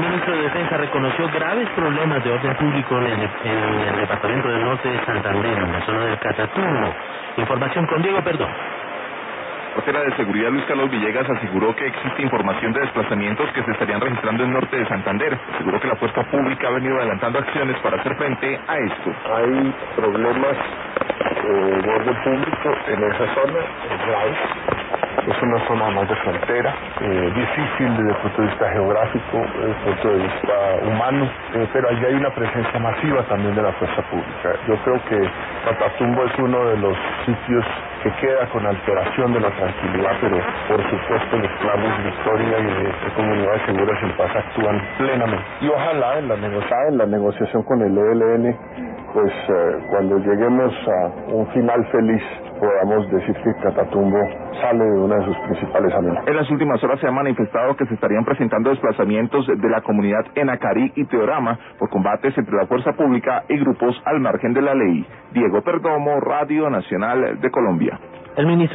ministro de Defensa reconoció graves problemas de orden público en el departamento del norte de Santander, en la zona del Catatumbo. Información con Diego Perdón. La vocera de seguridad Luis Carlos Villegas aseguró que existe información de desplazamientos que se estarían registrando en el norte de Santander. Aseguró que la fuerza pública ha venido adelantando acciones para hacer frente a esto. Hay problemas de orden público en esa zona, graves. Es una zona más de frontera, difícil desde el punto de vista geográfico, desde el punto de vista humano, pero allí hay una presencia masiva también de la fuerza pública. Yo creo que Catatumbo es uno de los sitios que queda con alteración de la tranquilidad, pero por supuesto los planes de historia y de comunidades seguras en paz actúan plenamente. Y ojalá en la negociación con el ELN, pues cuando lleguemos a un final feliz, podamos decir que Catatumbo sale de una de sus principales amenazas. En las últimas horas se ha manifestado que se estarían presentando desplazamientos de la comunidad en Acarí y Teorama por combates entre la fuerza pública y grupos al margen de la ley. Diego Perdomo, Radio Nacional de Colombia. El ministro